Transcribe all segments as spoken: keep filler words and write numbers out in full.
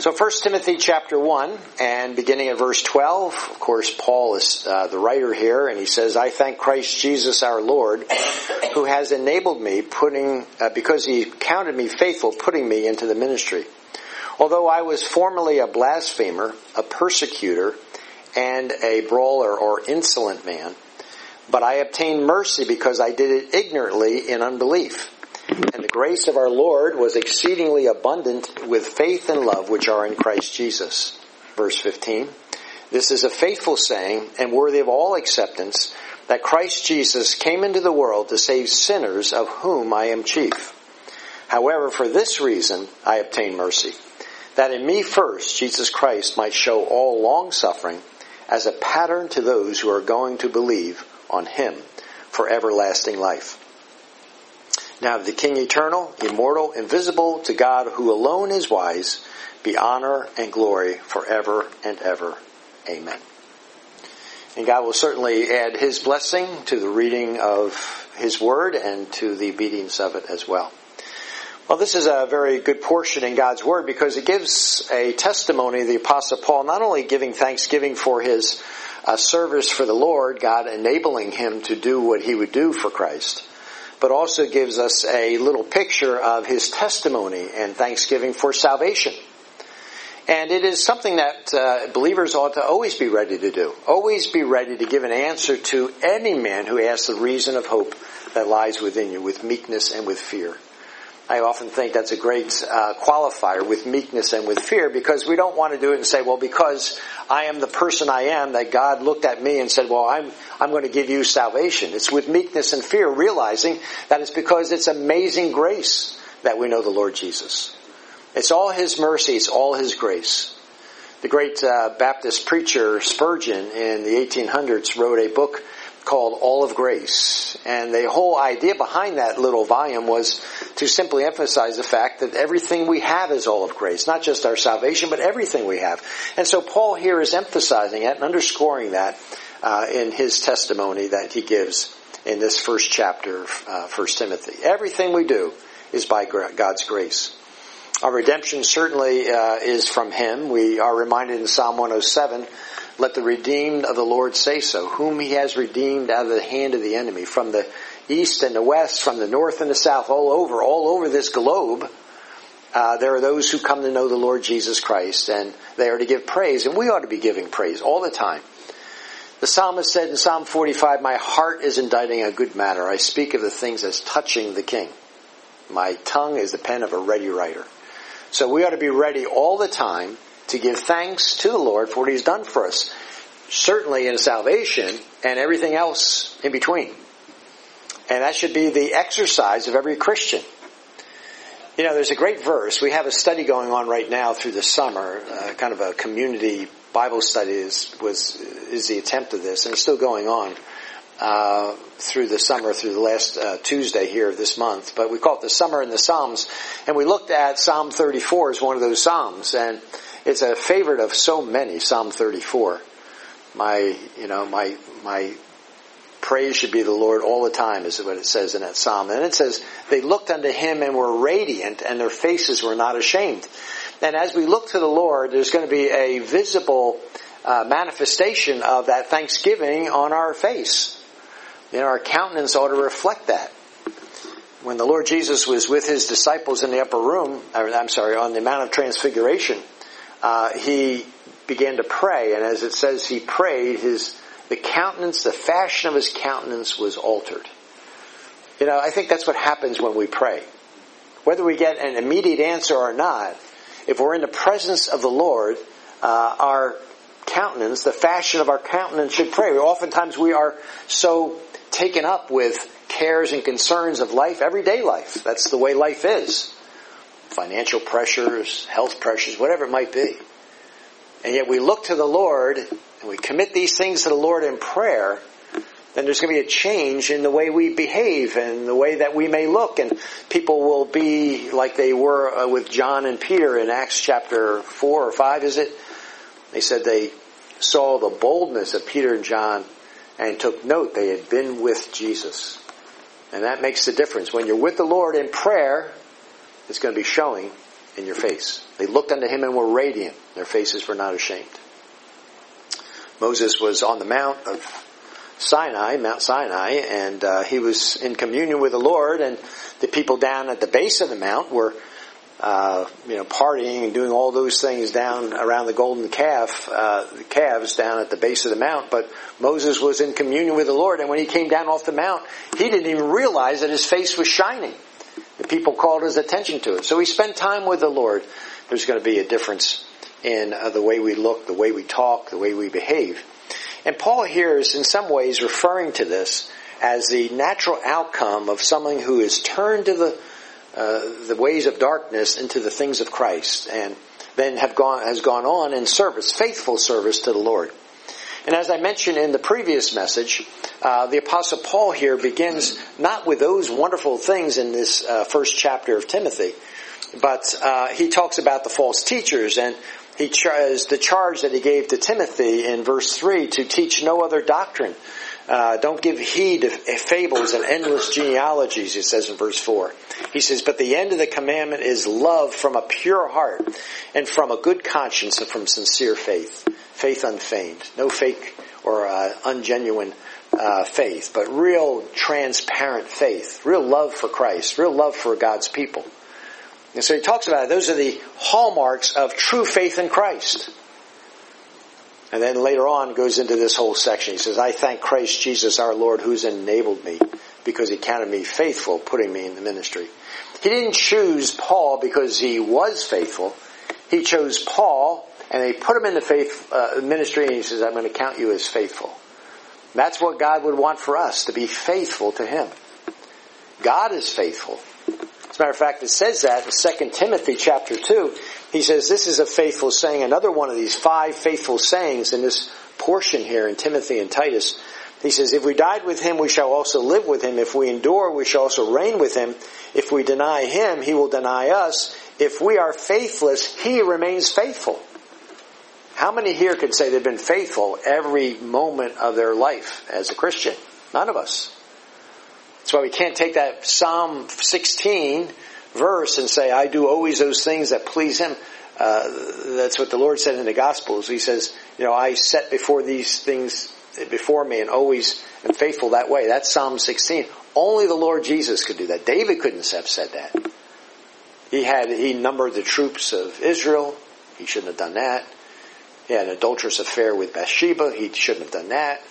So First Timothy chapter one, and beginning at verse twelve, of course Paul is uh, the writer here, and he says, I thank Christ Jesus our Lord, who has enabled me, putting uh, because he counted me faithful, putting me into the ministry. Although I was formerly a blasphemer, a persecutor, and a brawler or insolent man, but I obtained mercy because I did it ignorantly in unbelief. And the grace of our Lord was exceedingly abundant with faith and love which are in Christ Jesus. Verse fifteen. This is a faithful saying and worthy of all acceptance, that Christ Jesus came into the world to save sinners, of whom I am chief. However, for this reason I obtained mercy, that in me first Jesus Christ might show all long-suffering as a pattern to those who are going to believe on him for everlasting life. Now to the King eternal, immortal, invisible, to God who alone is wise, be honor and glory forever and ever. Amen. And God will certainly add his blessing to the reading of his word and to the obedience of it as well. Well, this is a very good portion in God's word because it gives a testimony of the Apostle Paul, not only giving thanksgiving for his uh, service for the Lord, God enabling him to do what he would do for Christ, but also gives us a little picture of his testimony and thanksgiving for salvation. And it is something that uh, believers ought to always be ready to do. Always be ready to give an answer to any man who asks the reason of hope that lies within you with meekness and with fear. I often think that's a great uh, qualifier, with meekness and with fear, because we don't want to do it and say, well, because I am the person I am, that God looked at me and said, well, I'm I'm going to give you salvation. It's with meekness and fear, realizing that it's because it's amazing grace that we know the Lord Jesus. It's all his mercy, it's all his grace. The great uh, Baptist preacher Spurgeon in the eighteen hundreds wrote a book called All of Grace. And the whole idea behind that little volume was to simply emphasize the fact that everything we have is all of grace. Not just our salvation, but everything we have. And so Paul here is emphasizing it and underscoring that uh, in his testimony that he gives in this first chapter of uh, First Timothy. Everything we do is by God's grace. Our redemption certainly uh, is from him. We are reminded in Psalm one oh seven, let the redeemed of the Lord say so, whom he has redeemed out of the hand of the enemy, from the east and the west, from the north and the south, all over, all over this globe. Uh, there are those who come to know the Lord Jesus Christ, and they are to give praise, and we ought to be giving praise all the time. The psalmist said in Psalm forty-five, my heart is inditing a good matter. I speak of the things as touching the King. My tongue is the pen of a ready writer. So we ought to be ready all the time to give thanks to the Lord for what he's done for us, certainly in salvation and everything else in between. And that should be the exercise of every Christian. You know, there's a great verse. We have a study going on right now through the summer, uh, kind of a community Bible study is, was, is the attempt of this, and it's still going on uh, through the summer, through the last uh, Tuesday here of this month. But we call it the Summer in the Psalms, and we looked at Psalm thirty-four as one of those Psalms, and it's a favorite of so many, Psalm thirty-four. My, you know, my, my praise should be the Lord all the time, is what it says in that Psalm. And it says, they looked unto him and were radiant, and their faces were not ashamed. And as we look to the Lord, there's going to be a visible uh, manifestation of that thanksgiving on our face. You know, our countenance ought to reflect that. When the Lord Jesus was with his disciples in the upper room, or, I'm sorry, on the Mount of Transfiguration, Uh, he began to pray, and as it says, he prayed, his the countenance, the fashion of his countenance was altered. You know, I think that's what happens when we pray. Whether we get an immediate answer or not, if we're in the presence of the Lord, uh, our countenance, the fashion of our countenance should pray. Oftentimes we are so taken up with cares and concerns of life, everyday life. That's the way life is. Financial pressures, health pressures, whatever it might be. And yet we look to the Lord and we commit these things to the Lord in prayer, then there's going to be a change in the way we behave and the way that we may look. And people will be like they were uh, with John and Peter in Acts chapter four or five, is it? They said they saw the boldness of Peter and John and took note they had been with Jesus. And that makes the difference. When you're with the Lord in prayer, it's going to be showing in your face. They looked unto him and were radiant. Their faces were not ashamed. Moses was on the Mount of Sinai, Mount Sinai, and uh, he was in communion with the Lord, and the people down at the base of the mount were uh, you know, partying and doing all those things down around the golden calf, uh, the calves down at the base of the mount. But Moses was in communion with the Lord, and when he came down off the mount, he didn't even realize that his face was shining. The people called his attention to it. So he spent time with the Lord. There's going to be a difference in uh, the way we look, the way we talk, the way we behave. And Paul here is in some ways referring to this as the natural outcome of someone who is turned to the uh, the ways of darkness into the things of Christ, and then have gone has gone on in service, faithful service to the Lord. And as I mentioned in the previous message, uh, the Apostle Paul here begins not with those wonderful things in this uh, first chapter of Timothy, but uh, he talks about the false teachers, and he tries the charge that he gave to Timothy in verse three to teach no other doctrine. Uh, don't give heed to fables and endless genealogies, it says in verse four. He says, but the end of the commandment is love from a pure heart and from a good conscience and from sincere faith. Faith unfeigned. No fake or uh, ungenuine uh, faith, but real transparent faith. Real love for Christ. Real love for God's people. And so he talks about it. Those are the hallmarks of true faith in Christ. And then later on goes into this whole section. He says, I thank Christ Jesus our Lord who's enabled me because he counted me faithful, putting me in the ministry. He didn't choose Paul because he was faithful. He chose Paul and they put him in the faith uh, ministry, and he says, I'm going to count you as faithful. That's what God would want for us, to be faithful to him. God is faithful. As a matter of fact, it says that in Second Timothy chapter two. He says this is a faithful saying. Another one of these five faithful sayings in this portion here in Timothy and Titus. He says, if we died with him, we shall also live with him. If we endure, we shall also reign with him. If we deny him, he will deny us. If we are faithless, he remains faithful. How many here could say they've been faithful every moment of their life as a Christian? None of us. That's why we can't take that Psalm sixteen verse and say, I do always those things that please him. Uh, that's what the Lord said in the Gospels. He says, you know, I set before these things before me and always am faithful that way. That's Psalm sixteen. Only the Lord Jesus could do that. David couldn't have said that. He had, he numbered the troops of Israel. He shouldn't have done that. He had an adulterous affair with Bathsheba. He shouldn't have done that.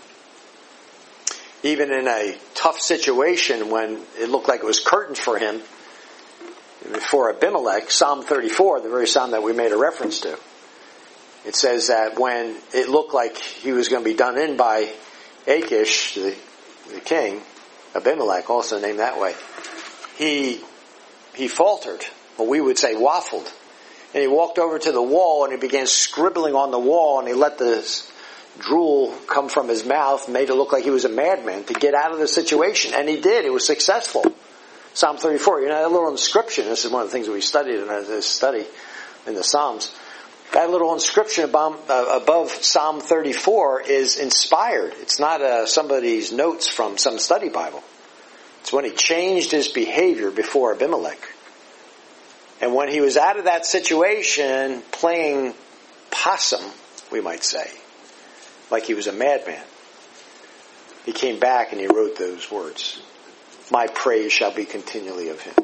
Even in a tough situation when it looked like it was curtains for him before Abimelech, Psalm thirty-four, the very psalm that we made a reference to, it says that when it looked like he was going to be done in by Achish, the, the king, Abimelech, also named that way, he he faltered, or we would say waffled. And he walked over to the wall and he began scribbling on the wall, and he let the drool come from his mouth, made it look like he was a madman to get out of the situation. And he did. It was successful. Psalm thirty-four, you know, that little inscription, this is one of the things that we studied in this study in the Psalms. That little inscription above, uh, above Psalm thirty-four is inspired. It's not uh, somebody's notes from some study Bible. It's when he changed his behavior before Abimelech. And when he was out of that situation, playing possum, we might say, like he was a madman, he came back and he wrote those words. My praise shall be continually of him.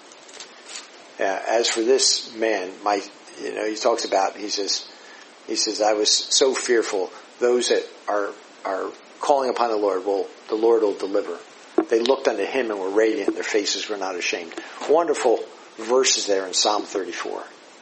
Uh, as for this man, my, you know, he talks about, he says, he says, I was so fearful. Those that are, are calling upon the Lord will, the Lord will deliver. They looked unto him and were radiant. Their faces were not ashamed. Wonderful verses there in Psalm thirty-four.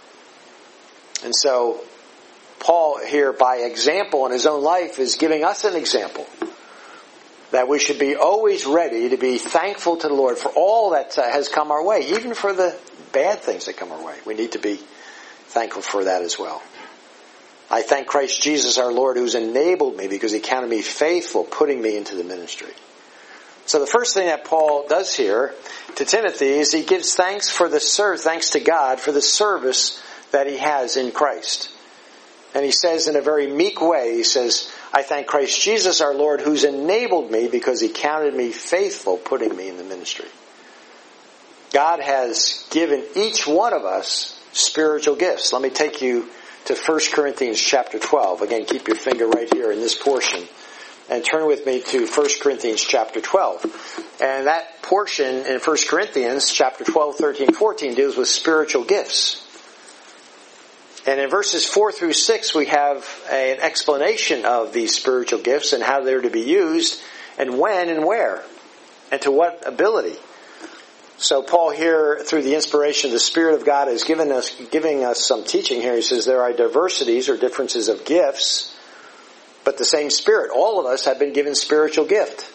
And so, Paul here, by example in his own life, is giving us an example that we should be always ready to be thankful to the Lord for all that uh, has come our way, even for the bad things that come our way. We need to be thankful for that as well. I thank Christ Jesus our Lord, who's enabled me because he counted me faithful, putting me into the ministry. So the first thing that Paul does here to Timothy is he gives thanks for the ser- thanks to God for the service that he has in Christ. And he says in a very meek way, he says, I thank Christ Jesus our Lord, who's enabled me because he counted me faithful, putting me in the ministry. God has given each one of us spiritual gifts. Let me take you to First Corinthians chapter twelve. Again, keep your finger right here in this portion. And turn with me to First Corinthians chapter twelve. And that portion in First Corinthians chapter twelve, thirteen, fourteen deals with spiritual gifts. And in verses four through six we have an explanation of these spiritual gifts and how they're to be used and when and where and to what ability. So Paul here, through the inspiration of the Spirit of God, is giving us, giving us some teaching here. He says there are diversities or differences of gifts, but the same Spirit. All of us have been given spiritual gift.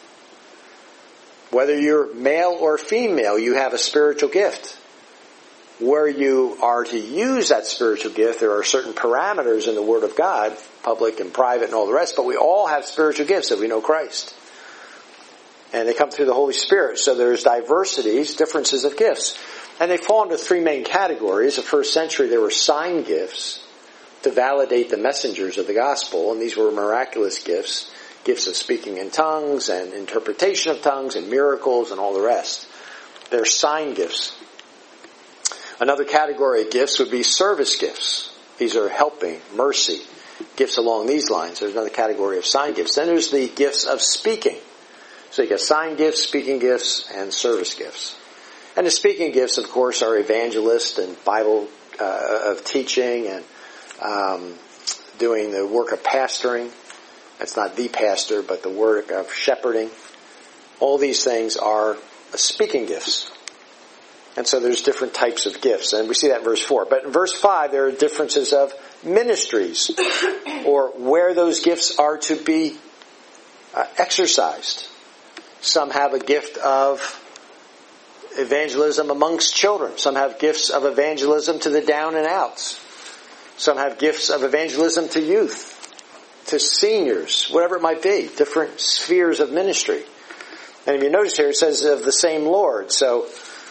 Whether you're male or female, you have a spiritual gift. Where you are to use that spiritual gift, there are certain parameters in the Word of God, public and private and all the rest, but we all have spiritual gifts if we know Christ. And they come through the Holy Spirit. So there's diversities, differences of gifts. And they fall into three main categories. The first century there were sign gifts to validate the messengers of the gospel, and these were miraculous gifts, gifts of speaking in tongues and interpretation of tongues and miracles and all the rest. They're sign gifts. Another category of gifts would be service gifts. These are helping, mercy, gifts along these lines. There's another category of sign gifts. Then there's the gifts of speaking. So you got sign gifts, speaking gifts, and service gifts. And the speaking gifts, of course, are evangelist and Bible uh, of teaching and um, doing the work of pastoring. That's not the pastor, but the work of shepherding. All these things are speaking gifts. And so there's different types of gifts. And we see that in verse four. But in verse five, there are differences of ministries, or where those gifts are to be uh, exercised. Some have a gift of evangelism amongst children. Some have gifts of evangelism to the down and outs. Some have gifts of evangelism to youth, to seniors, whatever it might be. Different spheres of ministry. And if you notice here, it says of the same Lord. So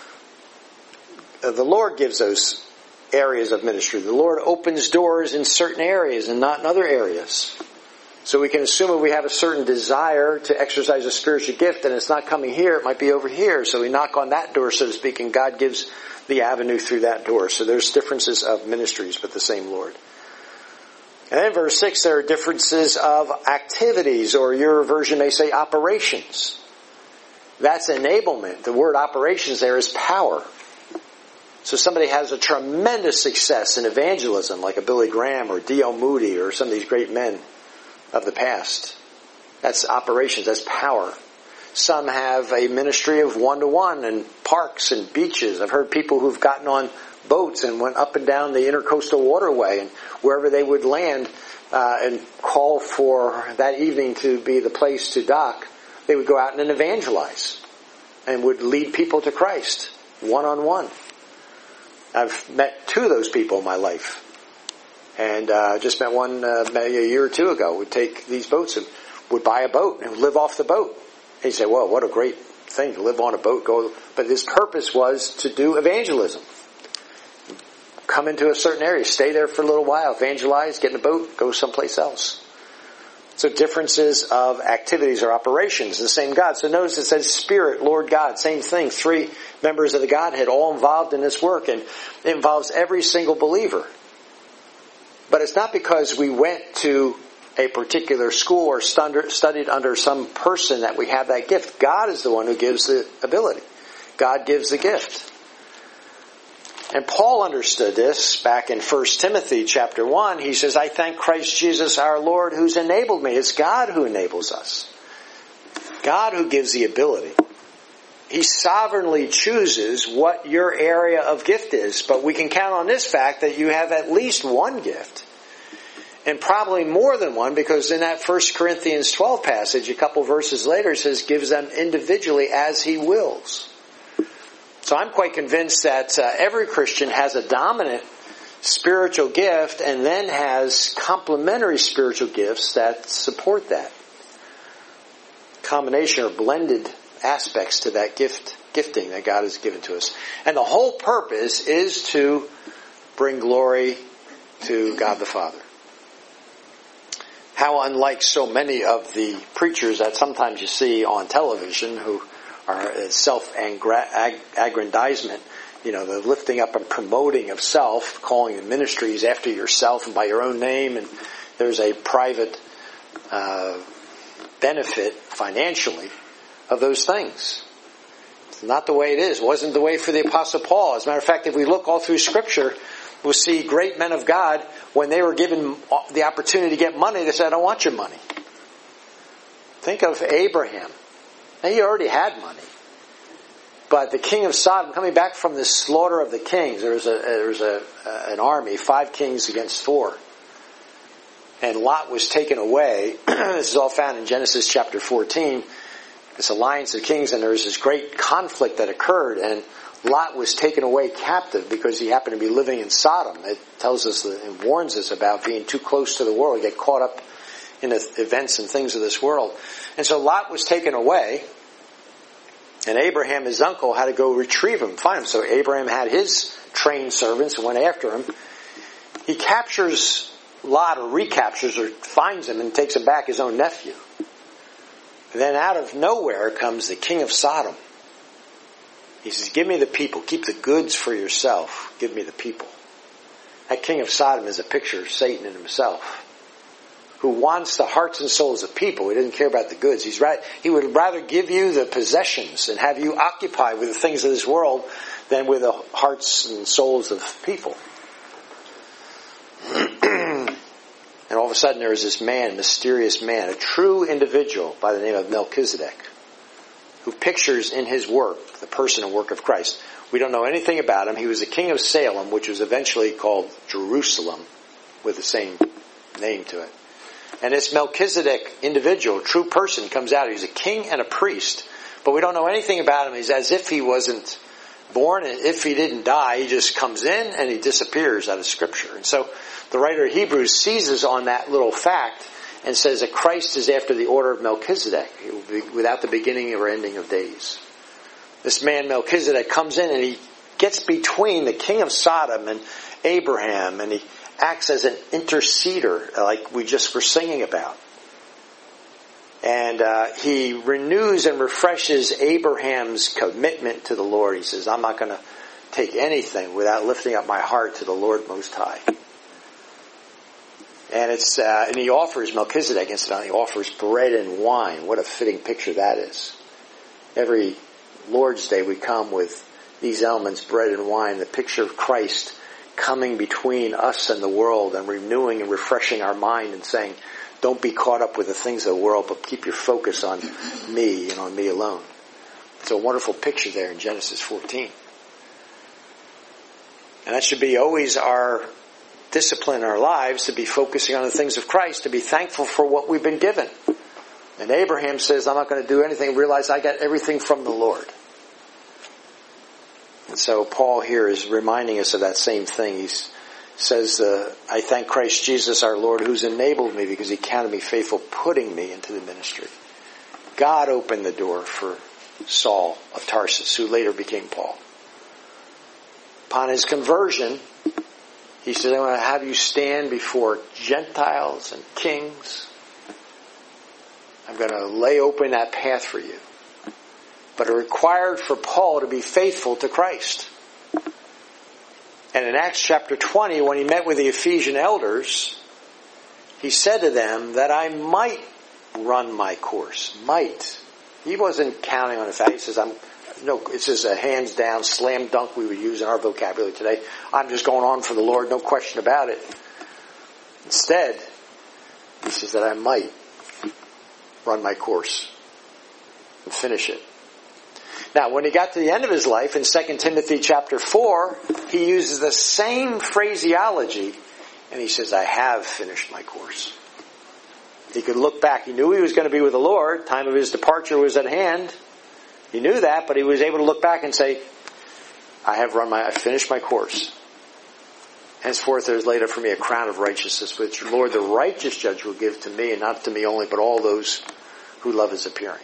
uh, the Lord gives those areas of ministry. The Lord opens doors in certain areas and not in other areas. So we can assume if we have a certain desire to exercise a spiritual gift and it's not coming here, it might be over here. So we knock on that door, so to speak, and God gives the avenue through that door. So there's differences of ministries, but the same Lord. And then verse six, there are differences of activities, or your version may say operations. That's enablement. The word operations there is power. So somebody has a tremendous success in evangelism, like a Billy Graham or D L Moody or some of these great men of the past. That's operations, that's power. Some have a ministry of one-to-one in parks and beaches. I've heard people who've gotten on boats and went up and down the intercoastal waterway, and wherever they would land uh, and call for that evening to be the place to dock, they would go out and evangelize and would lead people to Christ one-on-one. I've met two of those people in my life. And uh, just met one uh, maybe a year or two ago. Would take these boats and would buy a boat and live off the boat. And you say, well, what a great thing to live on a boat. Go, but his purpose was to do evangelism. Come into a certain area, stay there for a little while, evangelize, get in a boat, go someplace else. So differences of activities or operations, the same God. So notice it says Spirit, Lord God, same thing. Three members of the Godhead all involved in this work, and it involves every single believer. But it's not because we went to a particular school or studied under some person that we have that gift. God is the one who gives the ability. God gives the gift. And Paul understood this back in First Timothy chapter one. He says, I thank Christ Jesus our Lord who's enabled me. It's God who enables us. God who gives the ability. He sovereignly chooses what your area of gift is, but we can count on this fact that you have at least one gift, and probably more than one, because in that First Corinthians twelve passage, a couple verses later, it says, gives them individually as he wills. So I'm quite convinced that uh, every Christian has a dominant spiritual gift and then has complementary spiritual gifts that support that. Combination or blended aspects to that gift, gifting that God has given to us. And the whole purpose is to bring glory to God the Father. How unlike so many of the preachers that sometimes you see on television who are self-aggrandizement you know, the lifting up and promoting of self, calling the ministries after yourself and by your own name, and there's a private uh, benefit financially of those things. It's not the way it is. It wasn't the way for the Apostle Paul. As a matter of fact, if we look all through Scripture, we'll see great men of God, when they were given the opportunity to get money, they said, I don't want your money. Think of Abraham. Now, he already had money. But the king of Sodom, coming back from the slaughter of the kings, there was, a, there was a, an army, five kings against four. And Lot was taken away. This is all found in Genesis chapter fourteen. This alliance of kings, and there was this great conflict that occurred, and Lot was taken away captive because he happened to be living in Sodom. It tells us, it warns us about being too close to the world, get caught up in the events and things of this world. And so Lot was taken away, and Abraham, his uncle, had to go retrieve him, find him. So Abraham had his trained servants and went after him. He captures Lot, or recaptures, or finds him and takes him back, his own nephew. And then out of nowhere comes the king of Sodom. He says, give me the people. Keep the goods for yourself. Give me the people. That king of Sodom is a picture of Satan in himself, who wants the hearts and souls of people. He doesn't care about the goods. He's right. He would rather give you the possessions and have you occupied with the things of this world than with the hearts and souls of people. And all of a sudden there is this man, mysterious man, a true individual by the name of Melchizedek, who pictures in his work the person and work of Christ. We don't know anything about him. He was the king of Salem, which was eventually called Jerusalem, with the same name to it. And this Melchizedek individual, true person, comes out. He's a king and a priest, but we don't know anything about him. He's as if he wasn't born, and if he didn't die, he just comes in and he disappears out of Scripture. And so the writer of Hebrews seizes on that little fact and says that Christ is after the order of Melchizedek, he will be without the beginning or ending of days. This man Melchizedek comes in and he gets between the king of Sodom and Abraham, and he acts as an interceder, like we just were singing about. And uh, he renews and refreshes Abraham's commitment to the Lord. He says, I'm not going to take anything without lifting up my heart to the Lord Most High. And it's uh, and he offers, Melchizedek, incidentally, he offers bread and wine. What a fitting picture that is. Every Lord's Day we come with these elements, bread and wine, the picture of Christ coming between us and the world and renewing and refreshing our mind and saying, don't be caught up with the things of the world, but keep your focus on me and on me alone. It's a wonderful picture there in Genesis fourteen. And that should be always our discipline in our lives, to be focusing on the things of Christ, to be thankful for what we've been given. And Abraham says, I'm not going to do anything, realize I got everything from the Lord. And so Paul here is reminding us of that same thing. He says, uh, I thank Christ Jesus our Lord, who's enabled me because he counted me faithful, putting me into the ministry. God opened the door for Saul of Tarsus, who later became Paul. Upon his conversion, he said, I want to have you stand before Gentiles and kings. I'm going to lay open that path for you. But it required for Paul to be faithful to Christ. And in Acts chapter twenty, when he met with the Ephesian elders, he said to them that I might run my course. Might. He wasn't counting on the fact. He says, I'm, no, it's just a hands down slam dunk we would use in our vocabulary today. I'm just going on for the Lord, no question about it. Instead, he says that I might run my course and finish it. Now, when he got to the end of his life in Second Timothy chapter four, he uses the same phraseology, and he says, I have finished my course. He could look back. He knew he was going to be with the Lord. Time of his departure was at hand. He knew that, but he was able to look back and say, I have run my, I finished my course. Henceforth there is laid up for me a crown of righteousness, which the Lord, the righteous judge, will give to me, and not to me only, but all those who love his appearing.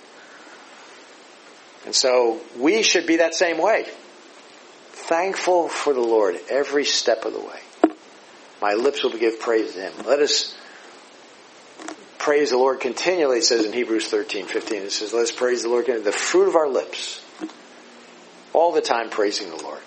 And so we should be that same way. Thankful for the Lord every step of the way. My lips will give praise to him. Let us praise the Lord continually, it says in Hebrews thirteen fifteen. It says, let us praise the Lord continually. The fruit of our lips All the time praising the Lord.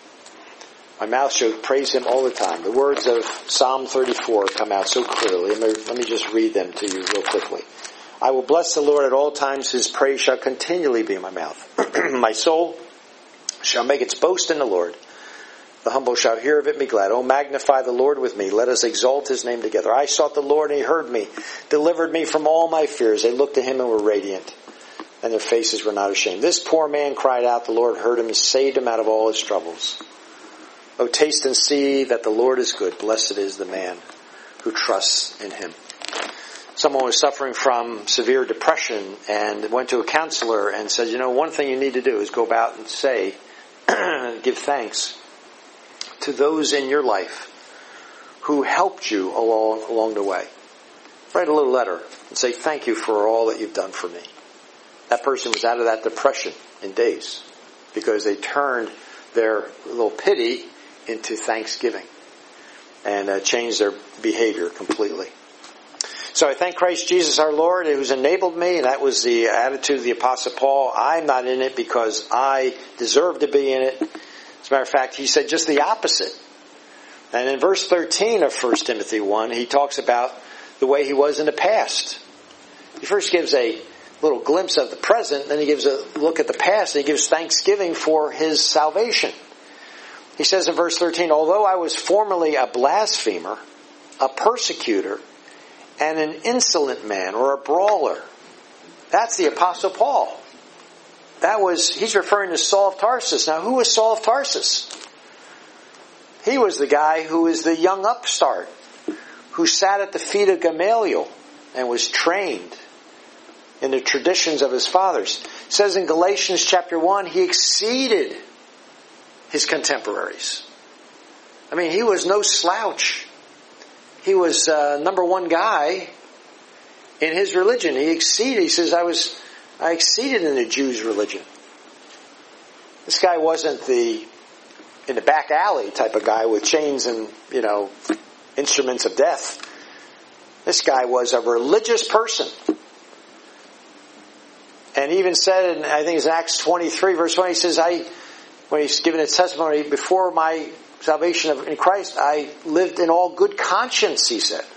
My mouth shall praise him all the time. The words of Psalm thirty-four come out so clearly. Let me, let me just read them to you real quickly. I will bless the Lord at all times. His praise shall continually be in my mouth. My soul shall make its boast in the Lord. The humble shall hear of it and be glad. Oh, magnify the Lord with me. Let us exalt his name together. I sought the Lord and he heard me, delivered me from all my fears. They looked to him and were radiant, and their faces were not ashamed. This poor man cried out. The Lord heard him and saved him out of all his troubles. Oh, taste and see that the Lord is good. Blessed is the man who trusts in him. Someone was suffering from severe depression and went to a counselor and said, you know, one thing you need to do is go about and say, give thanks to those in your life who helped you along, along the way. Write a little letter and say, thank you for all that you've done for me. That person was out of that depression in days because they turned their little pity into thanksgiving and uh, changed their behavior completely. So I thank Christ Jesus our Lord who's enabled me, and that was the attitude of the Apostle Paul. I'm not in it because I deserve to be in it. As a matter of fact, he said just the opposite. And in verse thirteen of First Timothy one, he talks about the way he was in the past. He first gives a little glimpse of the present, then he gives a look at the past, and he gives thanksgiving for his salvation. He says in verse thirteen, although I was formerly a blasphemer, a persecutor, and an insolent man, or a brawler. That's the Apostle Paul. That was, he's referring to Saul of Tarsus. Now, who was Saul of Tarsus? He was the guy who was the young upstart, who sat at the feet of Gamaliel and was trained in the traditions of his fathers. It says in Galatians chapter one, he exceeded his contemporaries. I mean, he was no slouch. He was uh, number one guy in his religion. He exceeded. He says, I was, I exceeded in the Jews' religion. This guy wasn't the, in the back alley type of guy with chains and, you know, instruments of death. This guy was a religious person. And he even said, in, I think it's Acts twenty-three, verse one, he says, I, when he's given his testimony, before my salvation in Christ, I lived in all good conscience, he said.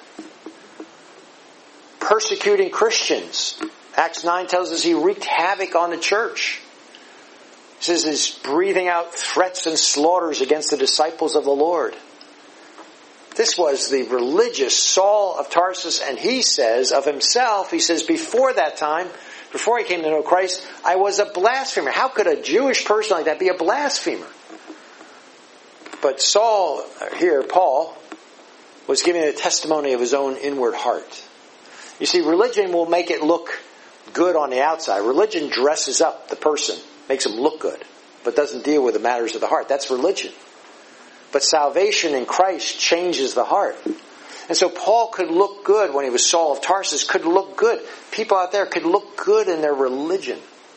Persecuting Christians. Acts nine tells us he wreaked havoc on the church. He says he's breathing out threats and slaughters against the disciples of the Lord. This was the religious Saul of Tarsus, and he says of himself, he says, before that time, before I came to know Christ, I was a blasphemer. How could a Jewish person like that be a blasphemer? But Saul, here, Paul, was giving a testimony of his own inward heart. You see, religion will make it look good on the outside. Religion dresses up the person, makes him look good, but doesn't deal with the matters of the heart. That's religion. But salvation in Christ changes the heart. And so Paul could look good when he was Saul of Tarsus, could look good. People out there could look good in their religion.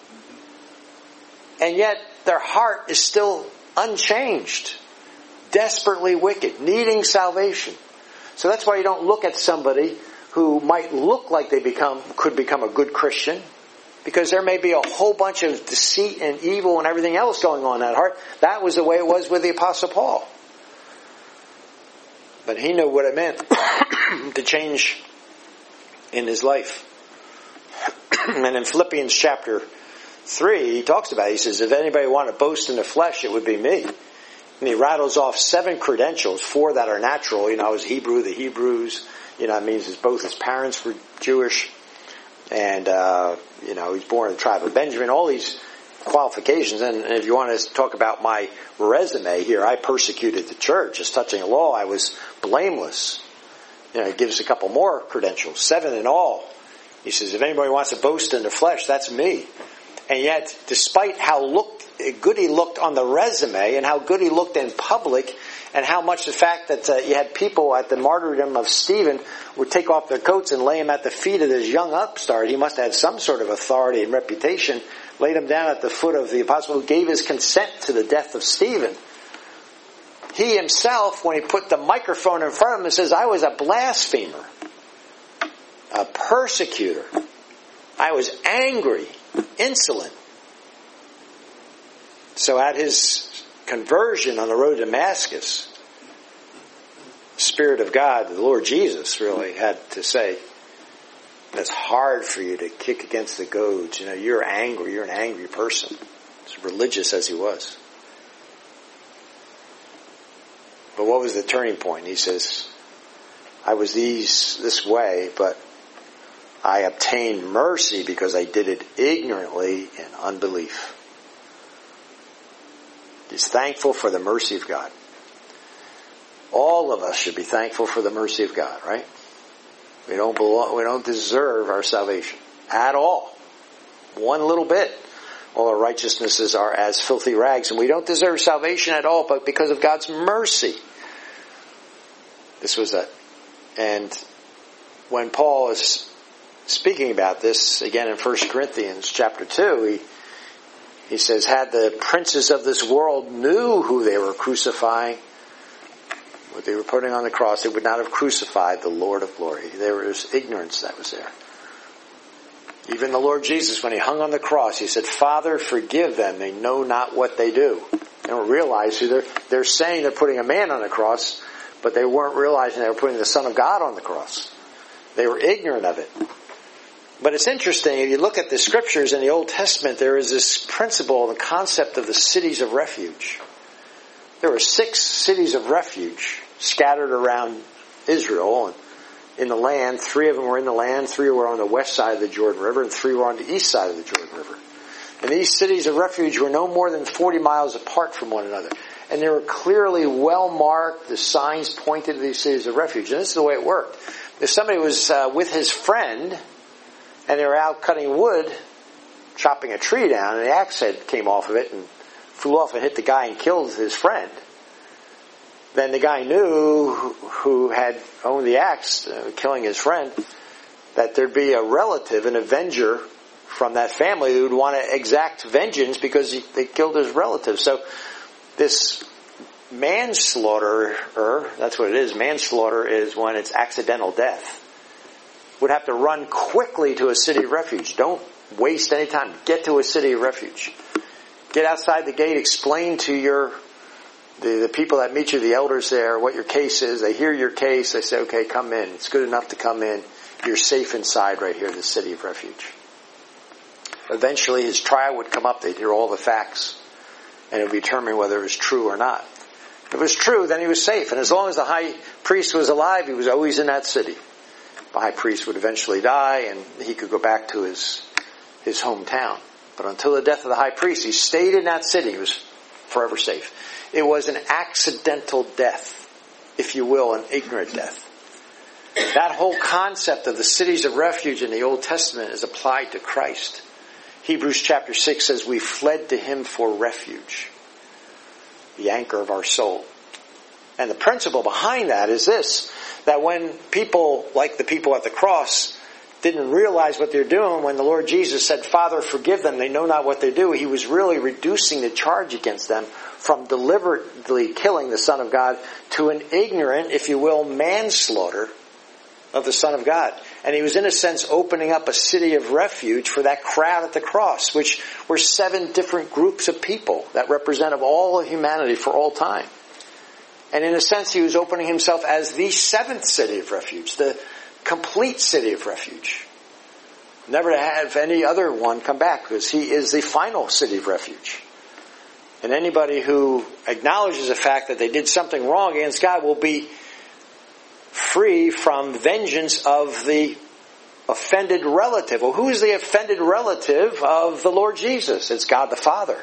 And yet their heart is still unchanged. Desperately wicked, needing salvation. So that's why you don't look at somebody who might look like they become could become a good Christian, because there may be a whole bunch of deceit and evil and everything else going on in that heart. That was the way it was with the Apostle Paul. But he knew what it meant to change in his life. And in Philippians chapter three, he talks about it. He says, if anybody want to boast in the flesh, it would be me. And he rattles off seven credentials, four that are natural. You know, I was Hebrew, the Hebrews. You know, it means his, both his parents were Jewish. And, uh, you know, he's born in the tribe of Benjamin. All these qualifications. And, and if you want to talk about my resume here, I persecuted the church. As touching the law, I was blameless. You know, he gives a couple more credentials, seven in all. He says, if anybody wants to boast in the flesh, that's me. And yet, despite how looked, good he looked on the resume and how good he looked in public, and how much the fact that uh, you had people at the martyrdom of Stephen would take off their coats and lay him at the feet of this young upstart. He must have had some sort of authority and reputation. Laid him down at the foot of the apostle who gave his consent to the death of Stephen. He himself, when he put the microphone in front of him, says, I was a blasphemer, a persecutor. I was angry, insolent. So at his conversion on the road to Damascus, the Spirit of God, the Lord Jesus, really had to say, it's hard for you to kick against the goads. You know, you're angry. You're an angry person. As religious as he was. But what was the turning point? He says, I was these this way, but I obtained mercy because I did it ignorantly in unbelief. He's thankful for the mercy of God. All of us should be thankful for the mercy of God, right? We don't belong, we don't deserve our salvation at all. One little bit. All our righteousnesses are as filthy rags, and we don't deserve salvation at all, but because of God's mercy. This was that. And when Paul is speaking about this, again in First Corinthians chapter two, he, he says, had the princes of this world knew who they were crucifying, what they were putting on the cross, they would not have crucified the Lord of glory. There was ignorance that was there. Even the Lord Jesus, when he hung on the cross, he said, Father, forgive them. They know not what they do. They don't realize who they're, they're saying they're putting a man on the cross, but they weren't realizing they were putting the Son of God on the cross. They were ignorant of it. But it's interesting, if you look at the scriptures in the Old Testament, there is this principle, the concept of the cities of refuge. There were six cities of refuge scattered around Israel and in the land. Three of them were in the land, three were on the west side of the Jordan River, and three were on the east side of the Jordan River. And these cities of refuge were no more than forty miles apart from one another. And they were clearly well marked. The signs pointed to these cities of refuge. And this is the way it worked. If somebody was uh, with his friend and they were out cutting wood, chopping a tree down, and the axe head came off of it and flew off and hit the guy and killed his friend, then the guy knew who had owned the axe, uh, killing his friend, that there'd be a relative, an avenger from that family who would want to exact vengeance because he, they killed his relative. So this manslaughter, that's what it is, manslaughter is when it's accidental death, would have to run quickly to a city of refuge. Don't waste any time. Get to a city of refuge. Get outside the gate, explain to your the, the people that meet you, the elders there, what your case is. They hear your case. They say, okay, come in. It's good enough to come in. You're safe inside right here, the city of refuge. Eventually his trial would come up. They'd hear all the facts. And it would determine whether it was true or not. If it was true, then he was safe. And as long as the high priest was alive, he was always in that city. The high priest would eventually die, and he could go back to his his hometown. But until the death of the high priest, he stayed in that city. He was forever safe. It was an accidental death, if you will, an ignorant death. That whole concept of the cities of refuge in the Old Testament is applied to Christ. Hebrews chapter six says, we fled to him for refuge, the anchor of our soul. And the principle behind that is this, that when people, like the people at the cross, didn't realize what they're doing, when the Lord Jesus said, Father, forgive them, they know not what they do, he was really reducing the charge against them from deliberately killing the Son of God to an ignorant, if you will, manslaughter of the Son of God. And he was in a sense opening up a city of refuge for that crowd at the cross, which were seven different groups of people that represented all of humanity for all time. And in a sense, he was opening himself as the seventh city of refuge, the complete city of refuge. Never to have any other one come back, because he is the final city of refuge. And anybody who acknowledges the fact that they did something wrong against God will be free from vengeance of the offended relative. Well, who is the offended relative of the Lord Jesus? It's God the Father.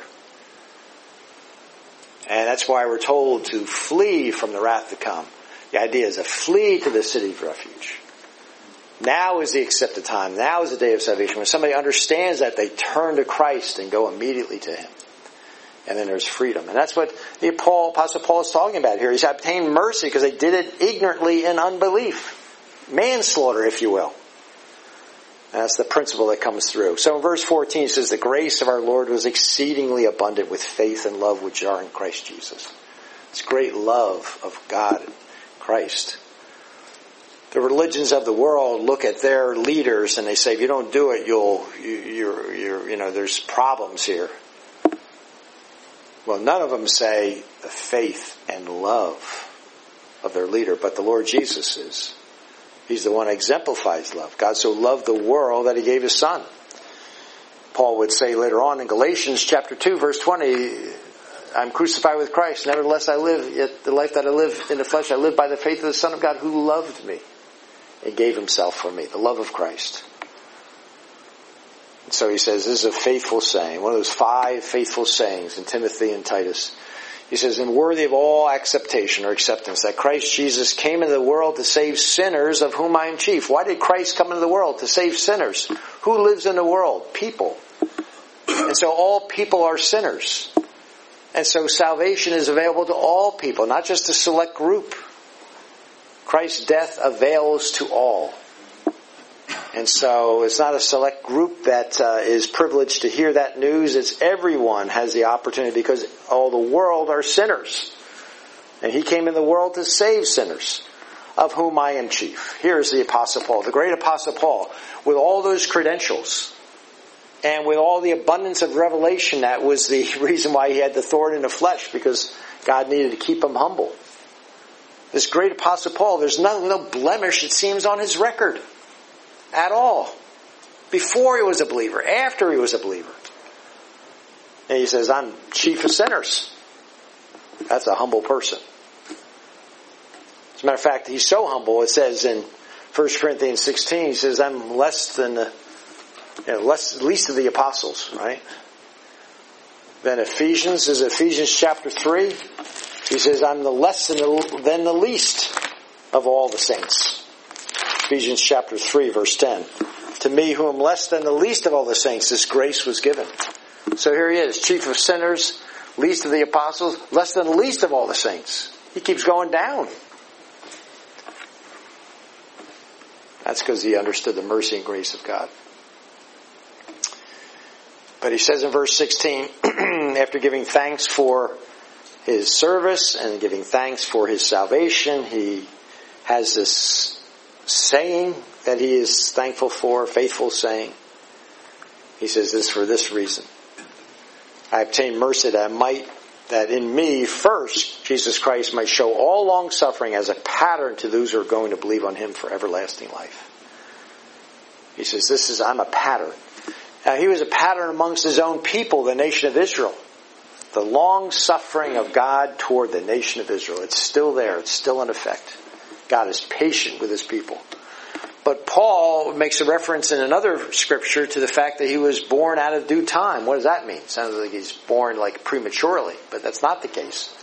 And that's why we're told to flee from the wrath to come. The idea is to flee to the city of refuge. Now is the accepted time. Now is the day of salvation. When somebody understands that, they turn to Christ and go immediately to him. And then there's freedom. And that's what the Paul, Apostle Paul is talking about here. He's obtained mercy because they did it ignorantly in unbelief. Manslaughter, if you will. And that's the principle that comes through. So in verse fourteen it says, the grace of our Lord was exceedingly abundant with faith and love which are in Christ Jesus. It's great love of God and Christ. The religions of the world look at their leaders and they say, if you don't do it, you'll, you, you're, you're, you know, there's problems here. Well, none of them say the faith and love of their leader, but the Lord Jesus is. He's the one who exemplifies love. God so loved the world that he gave his son. Paul would say later on in Galatians chapter two, verse twenty, I'm crucified with Christ. Nevertheless I live, yet the life that I live in the flesh, I live by the faith of the Son of God who loved me and gave himself for me. The love of Christ. And so he says, this is a faithful saying. One of those five faithful sayings in Timothy and Titus. He says, and worthy of all acceptation or acceptance, that Christ Jesus came into the world to save sinners, of whom I am chief. Why did Christ come into the world? To save sinners. Who lives in the world? People. And so all people are sinners. And so salvation is available to all people, not just a select group. Christ's death avails to all. And so it's not a select group that uh, is privileged to hear that news. It's everyone has the opportunity, because all the world are sinners. And he came in the world to save sinners, of whom I am chief. Here's the Apostle Paul, the great Apostle Paul, with all those credentials and with all the abundance of revelation. That was the reason why he had the thorn in the flesh, because God needed to keep him humble. This great Apostle Paul, there's no, no blemish, it seems, on his record. At all. Before he was a believer. After he was a believer. And he says, I'm chief of sinners. That's a humble person. As a matter of fact, he's so humble, it says in First Corinthians sixteen, he says, I'm less than the, you know, less, least of the apostles, right? Then Ephesians, is Ephesians chapter three. He says, I'm the less than the, than the least of all the saints. Ephesians chapter three, verse ten. To me, who am less than the least of all the saints, this grace was given. So here he is, chief of sinners, least of the apostles, less than the least of all the saints. He keeps going down. That's because he understood the mercy and grace of God. But he says in verse sixteen, after giving thanks for his service and giving thanks for his salvation, he has this saying that he is thankful for, faithful saying. He says this for this reason. I obtained mercy that I might, that in me first, Jesus Christ might show all long suffering as a pattern to those who are going to believe on him for everlasting life. He says, this is, I'm a pattern. Now he was a pattern amongst his own people, the nation of Israel. The long suffering of God toward the nation of Israel. It's still there. It's still in effect. God is patient with his people. But Paul makes a reference in another scripture to the fact that he was born out of due time. What does that mean? Sounds like he's born like prematurely, but that's not the case.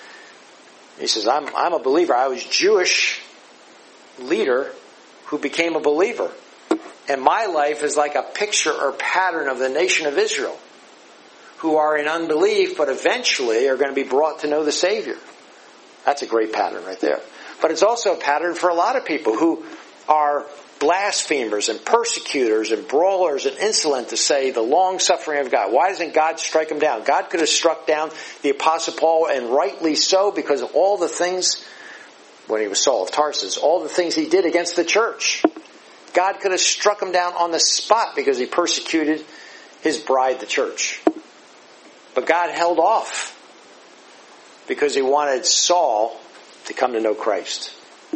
He says, I'm, I'm a believer. I was a Jewish leader who became a believer. And my life is like a picture or pattern of the nation of Israel, who are in unbelief, but eventually are going to be brought to know the Savior. That's a great pattern right there. But it's also a pattern for a lot of people who are blasphemers and persecutors and brawlers and insolent to say the long suffering of God. Why doesn't God strike them down? God could have struck down the Apostle Paul, and rightly so, because of all the things, when he was Saul of Tarsus, all the things he did against the church. God could have struck him down on the spot because he persecuted his bride, the church. But God held off because he wanted Saul to come to know Christ.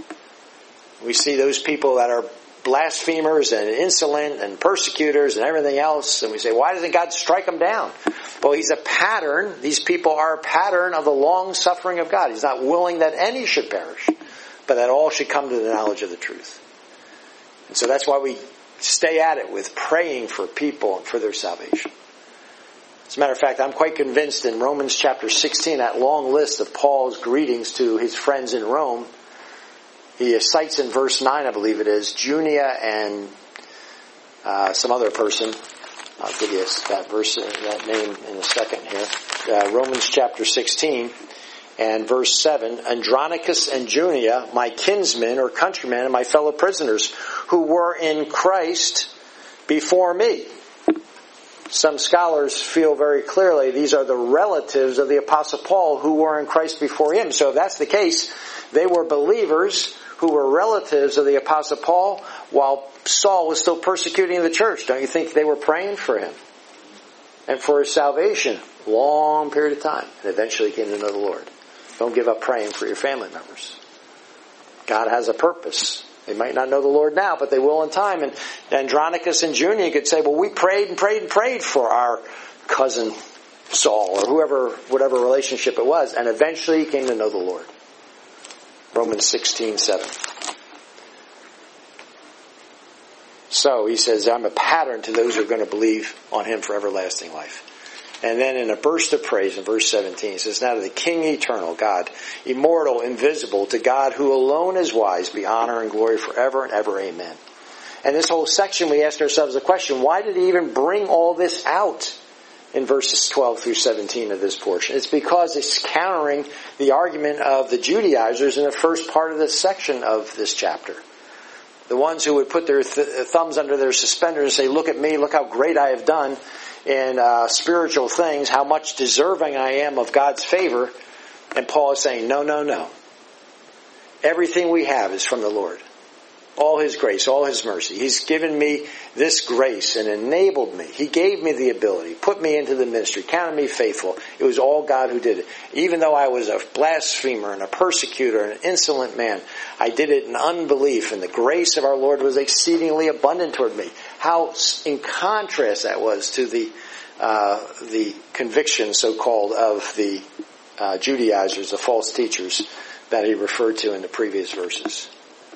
We see those people that are blasphemers and insolent and persecutors and everything else, and we say, why doesn't God strike them down? Well, he's a pattern. These people are a pattern of the long suffering of God. He's not willing that any should perish, but that all should come to the knowledge of the truth. And so that's why we stay at it with praying for people and for their salvation. As a matter of fact, I'm quite convinced in Romans chapter sixteen, that long list of Paul's greetings to his friends in Rome, he cites in verse nine, I believe it is, Junia and uh, some other person. I'll give you that verse, that name in a second here. Uh, Romans chapter sixteen and verse seven, Andronicus and Junia, my kinsmen or countrymen and my fellow prisoners, who were in Christ before me. Some scholars feel very clearly these are the relatives of the Apostle Paul who were in Christ before him. So if that's the case, they were believers who were relatives of the Apostle Paul while Saul was still persecuting the church. Don't you think they were praying for him and for his salvation long period of time, and eventually came to know the Lord. Don't give up praying for your family members. God has a purpose. They might not know the Lord now, but they will in time. And Andronicus and Junia could say, well, we prayed and prayed and prayed for our cousin Saul, or whoever, whatever relationship it was, and eventually he came to know the Lord. Romans sixteen seven. So he says, I'm a pattern to those who are going to believe on him for everlasting life. And then in a burst of praise in verse seventeen, he says, now to the King eternal, God, immortal, invisible, to God who alone is wise, be honor and glory forever and ever. Amen. And this whole section, we asked ourselves the question, why did he even bring all this out in verses twelve through seventeen of this portion? It's because it's countering the argument of the Judaizers in the first part of this section of this chapter. The ones who would put their th- thumbs under their suspenders and say, look at me, look how great I have done in uh, spiritual things, how much deserving I am of God's favor. And Paul is saying, no, no, no. Everything we have is from the Lord. All His grace, all His mercy. He's given me this grace and enabled me. He gave me the ability, put me into the ministry, counted me faithful. It was all God who did it. Even though I was a blasphemer and a persecutor and an insolent man, I did it in unbelief, and the grace of our Lord was exceedingly abundant toward me. How in contrast that was to the uh, the conviction, so-called, of the uh, Judaizers, the false teachers that he referred to in the previous verses.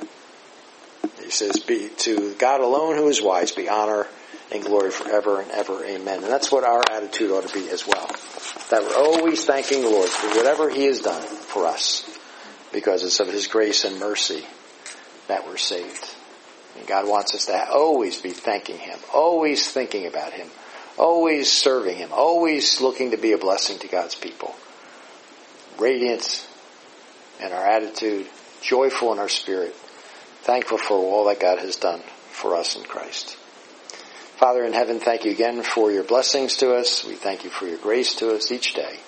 He says, be to God alone who is wise, be honor and glory forever and ever. Amen. And that's what our attitude ought to be as well. That we're always thanking the Lord for whatever He has done for us, because it's of His grace and mercy that we're saved. And God wants us to always be thanking Him, always thinking about Him, always serving Him, always looking to be a blessing to God's people. Radiant in our attitude, joyful in our spirit, thankful for all that God has done for us in Christ. Father in heaven, thank you again for your blessings to us. We thank you for your grace to us each day.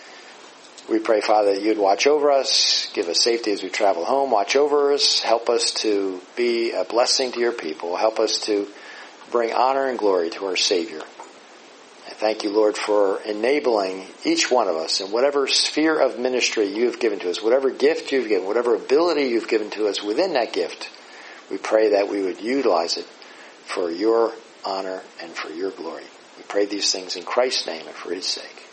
We pray, Father, that you'd watch over us, give us safety as we travel home, watch over us, help us to be a blessing to your people, help us to bring honor and glory to our Savior. I thank you, Lord, for enabling each one of us in whatever sphere of ministry you have given to us, whatever gift you've given, whatever ability you've given to us within that gift. We pray that we would utilize it for your honor and for your glory. We pray these things in Christ's name and for His sake.